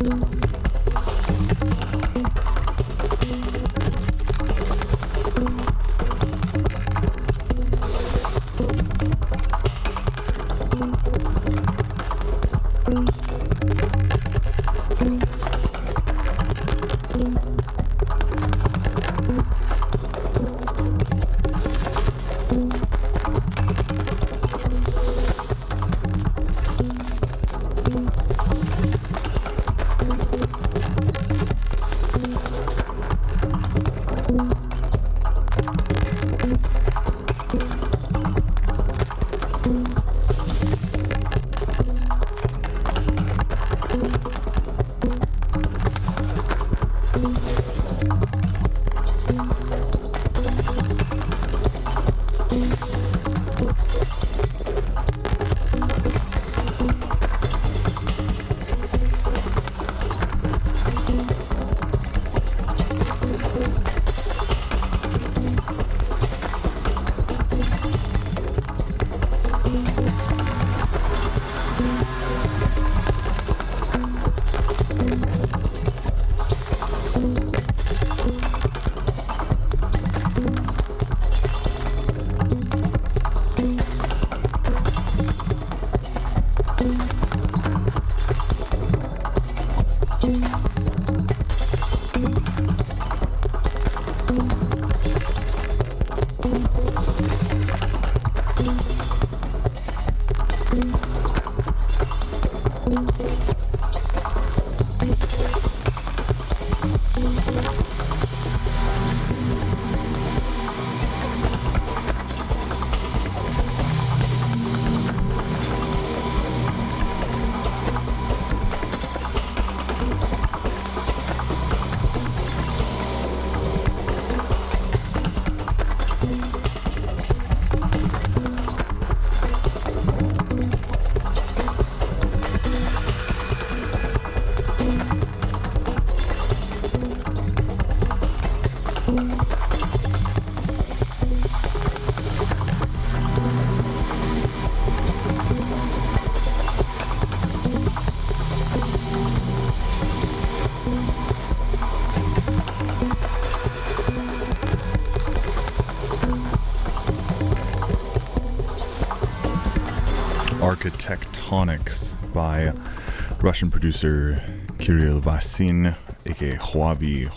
Architectonics by Russian producer Kirill Vasin, aka Hoavi,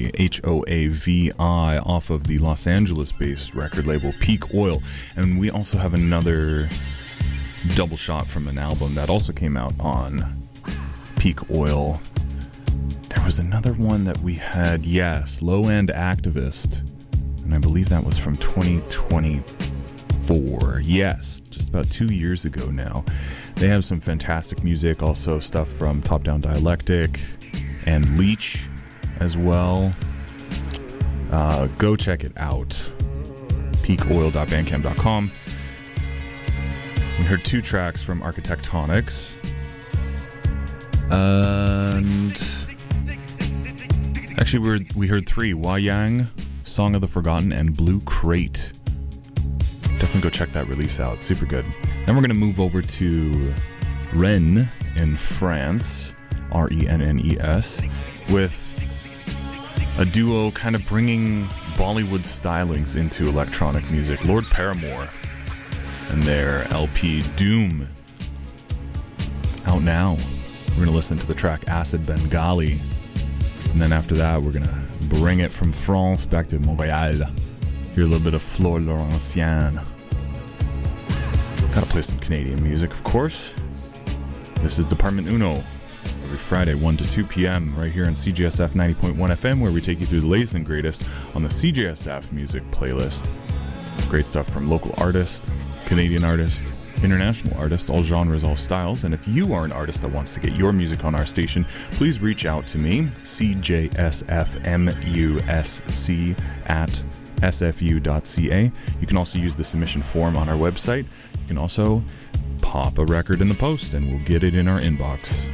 Hoavi, off of the Los Angeles-based record label Peak Oil. And we also have another double shot from an album that also came out on Peak Oil. There was another one that we had, yes, Low End Activist, and I believe that was from 2024. Yes, just about 2 years ago now. They have some fantastic music, also stuff from Top Down Dialectic and Leech as well. Go check it out. peakoil.bandcamp.com. We heard 2 tracks from Architectonics. And actually we heard 3. Wayang, Song of the Forgotten, and Blue Crate. Definitely go check that release out. Super good. Then we're going to move over to Rennes in France, Rennes, with a duo kind of bringing Bollywood stylings into electronic music. Lord Paramore and their LP Doom, out now. We're going to listen to the track Acid Bengali. And then after that, we're going to bring it from France back to Montreal. Hear a little bit of Flore Laurentienne. Gotta play some Canadian music, of course. This is Department Uno, every Friday, 1 to 2 p.m., right here on CJSF 90.1 FM, where we take you through the latest and greatest on the CJSF music playlist. Great stuff from local artists, Canadian artists, international artists, all genres, all styles. And if you are an artist that wants to get your music on our station, please reach out to me, cjsfmusc@sfu.ca. You can also use the submission form on our website. You can also pop a record in the post and we'll get it in our inbox.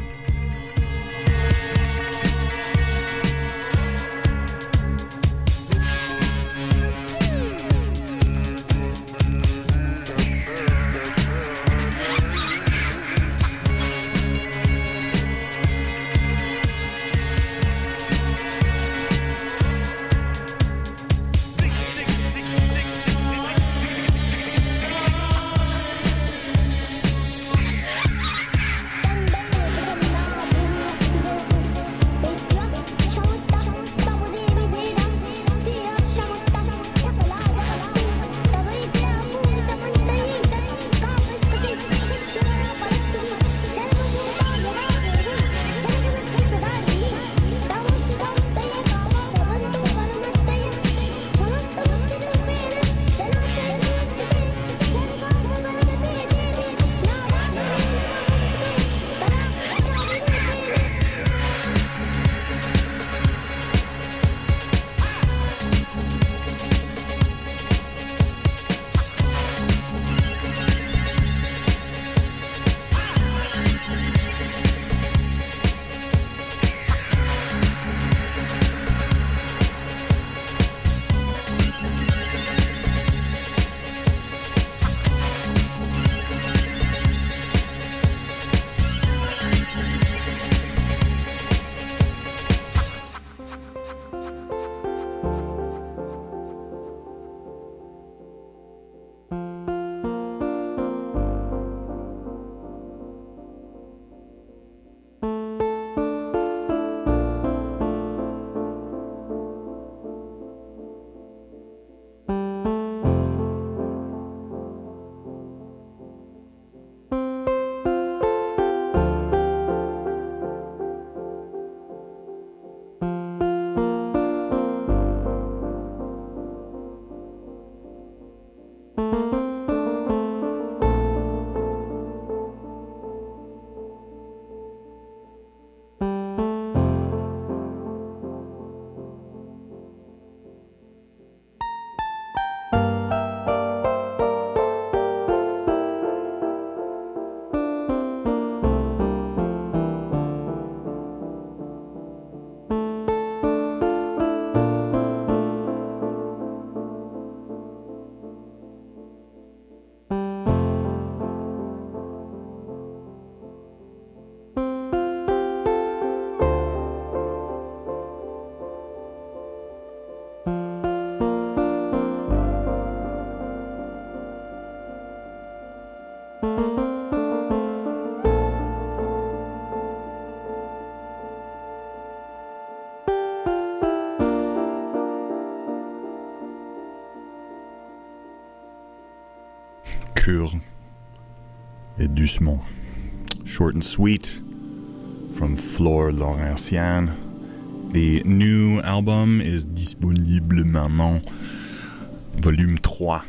Pur et Doucement. Short and sweet from Flore Laurentienne. The new album is disponible maintenant. Volume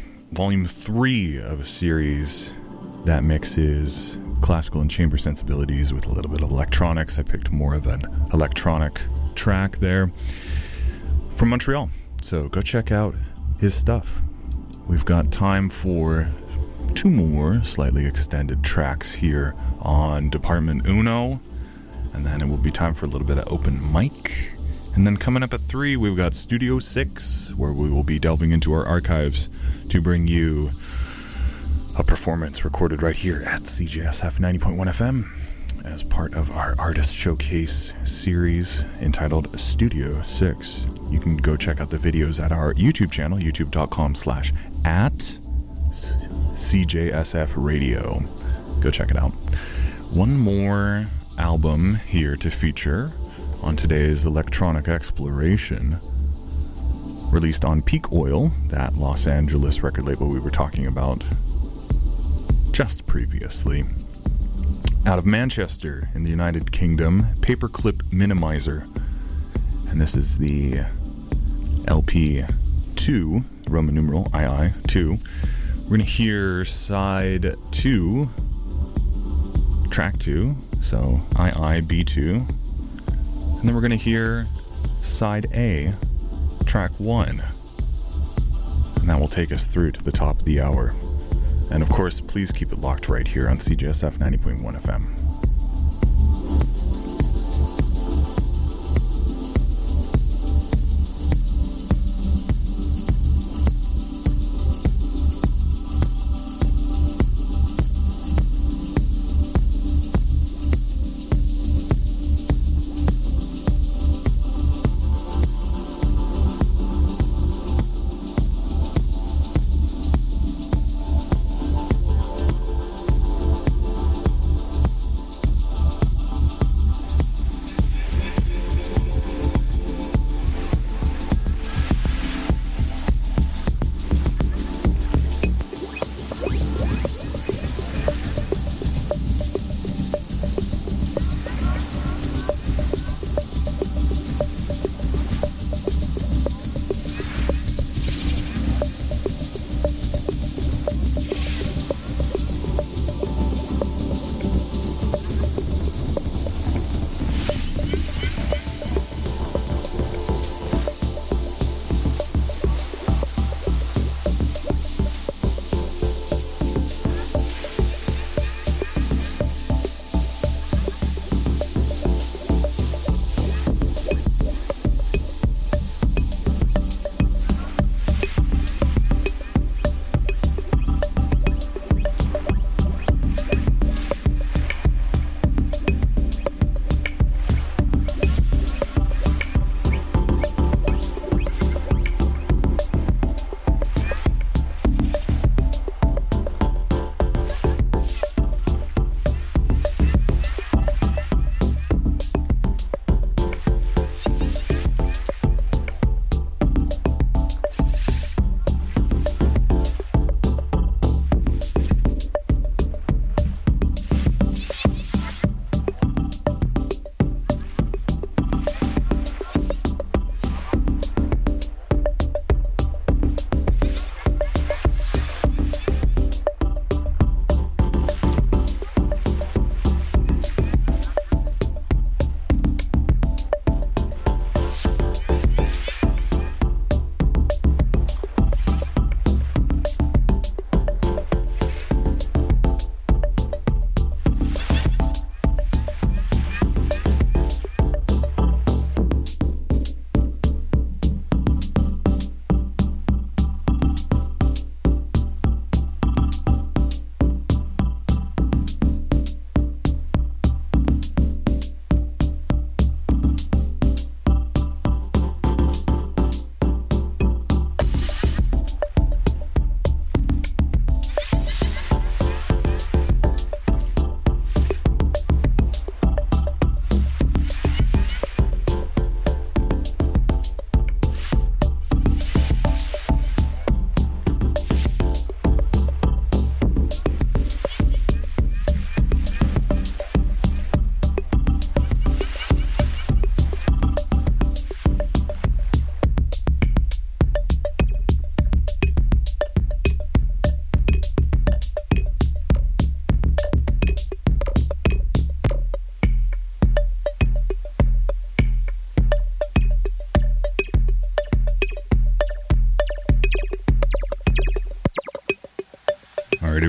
3 of a series that mixes classical and chamber sensibilities with a little bit of electronics. I picked more of an electronic track there from Montreal. So go check out his stuff. We've got time for 2 more slightly extended tracks here on Department Uno, and then it will be time for a little bit of open mic. And then coming up at 3, we've got Studio 6, where we will be delving into our archives to bring you a performance recorded right here at CJSF 90.1 FM as part of our Artist Showcase series entitled Studio 6. You can go check out the videos at our YouTube channel, youtube.com/@CJSF Radio. Go check it out. One more album here to feature on today's Electronic Exploration, released on Peak Oil, that Los Angeles record label we were talking about just previously. Out of Manchester in the United Kingdom, Paperclip Minimizer. And this is the LP2, Roman numeral II2. We're going to hear side 2, track 2, so IIB2. And then we're going to hear side A, track 1. And that will take us through to the top of the hour. And of course, please keep it locked right here on CJSF 90.1 FM.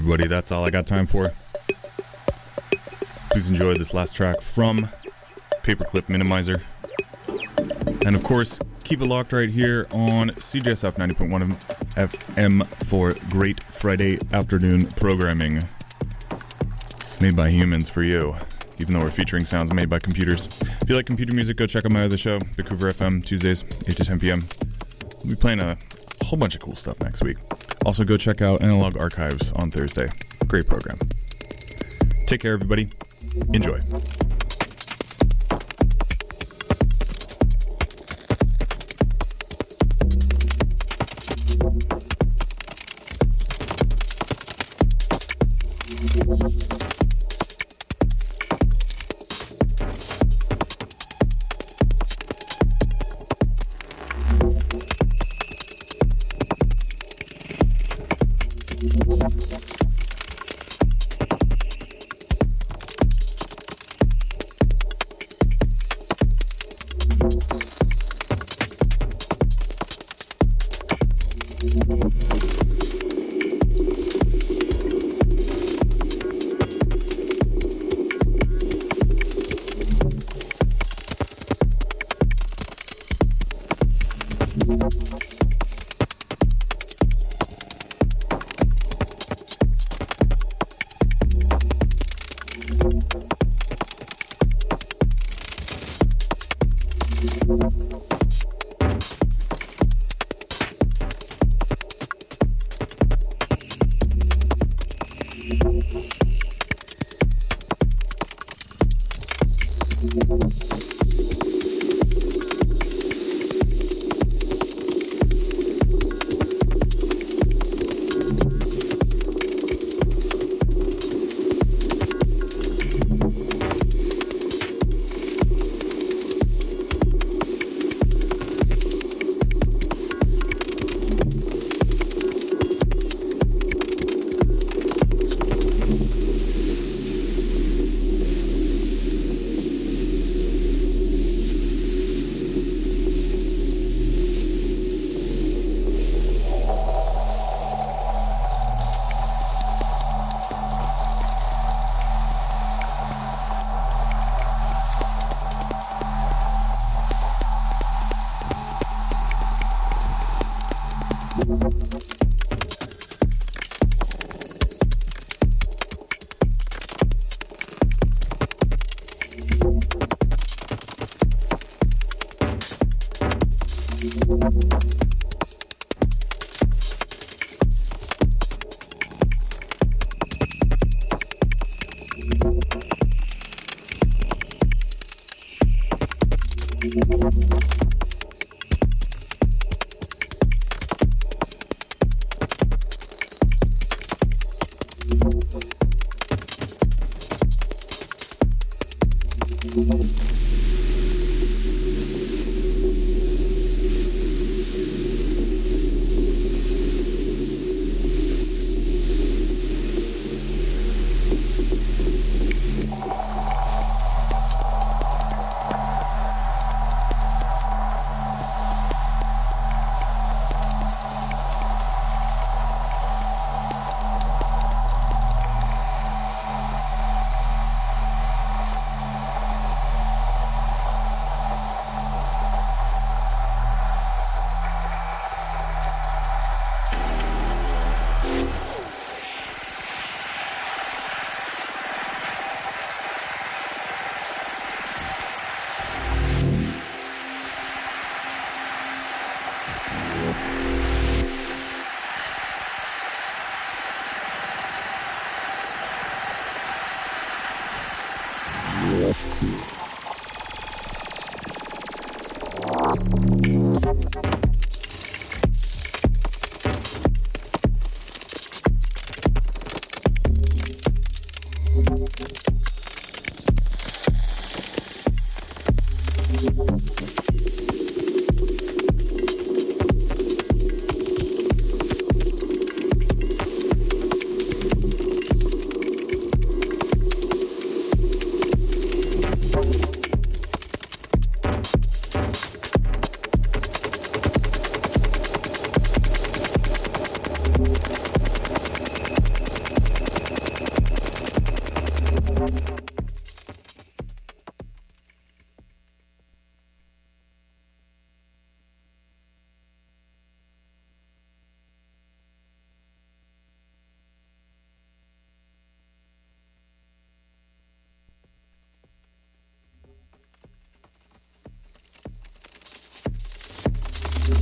everybody. That's all I got time for. Please enjoy this last track from Paperclip Minimizer. And of course, keep it locked right here on CJSF 90.1 FM for great Friday afternoon programming. Made by humans for you, even though we're featuring sounds made by computers. If you like computer music, go check out my other show, Vancouver FM, Tuesdays, 8 to 10 p.m. We'll be playing a whole bunch of cool stuff next week. Also, go check out Analog Archives on Thursday. Great program. Take care, everybody. Enjoy.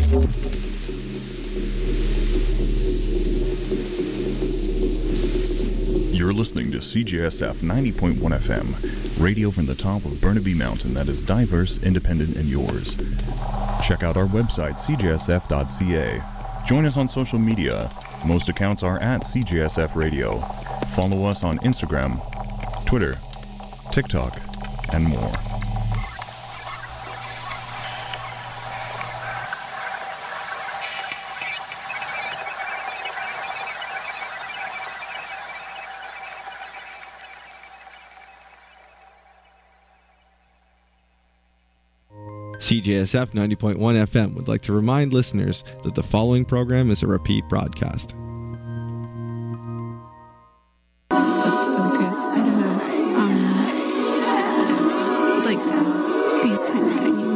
You're listening to CJSF 90.1 FM, radio from the top of Burnaby Mountain that is diverse, independent, and yours. Check out our website, cjsf.ca. Join us on social media. Most accounts are at CJSF Radio. Follow us on Instagram, Twitter, TikTok, and more. CJSF 90.1 FM would like to remind listeners that the following program is a repeat broadcast.